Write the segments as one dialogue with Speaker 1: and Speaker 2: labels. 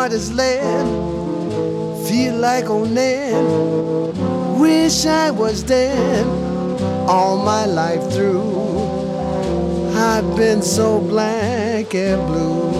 Speaker 1: heart is lead, feel like old Ned. Wish I was dead all my life through. I've been so black and blue.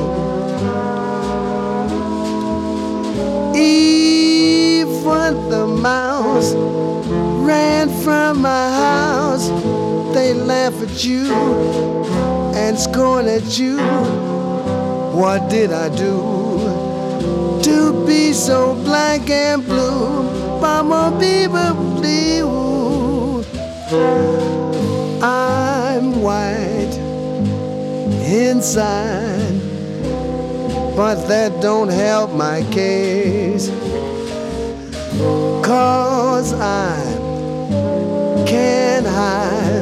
Speaker 1: Even the mouse ran from my house. They laugh at you and scorn at you. What did I do to be so black and blue? Mama, baby, blue. I'm white inside, but that don't help my case. 'Cause I can't hide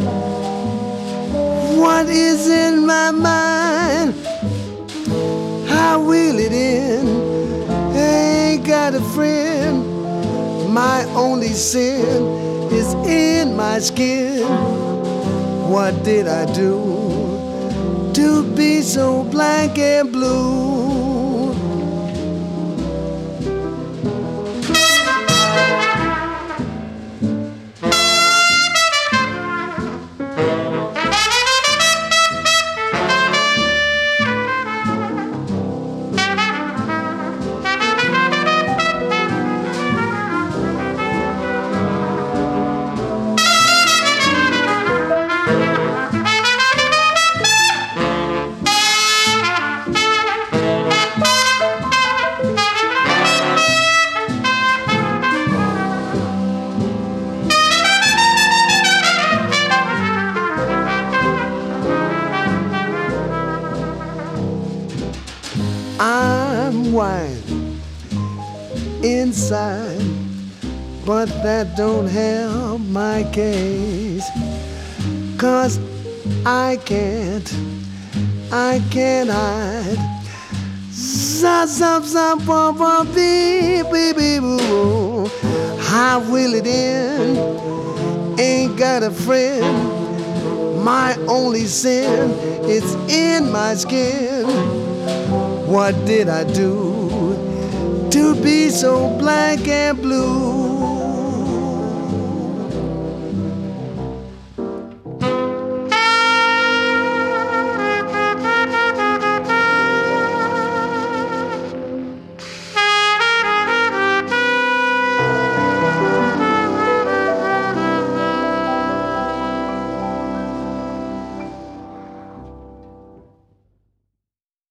Speaker 1: what is in my mind. I wheel it in, ain't got a friend. My only sin is in my skin. What did I do to be so black and blue? I'm white inside, but that don't help my case. 'Cause I can't hide. Boo. I will it in, ain't got a friend. My only sin is in my skin. What did I do to be so black and blue?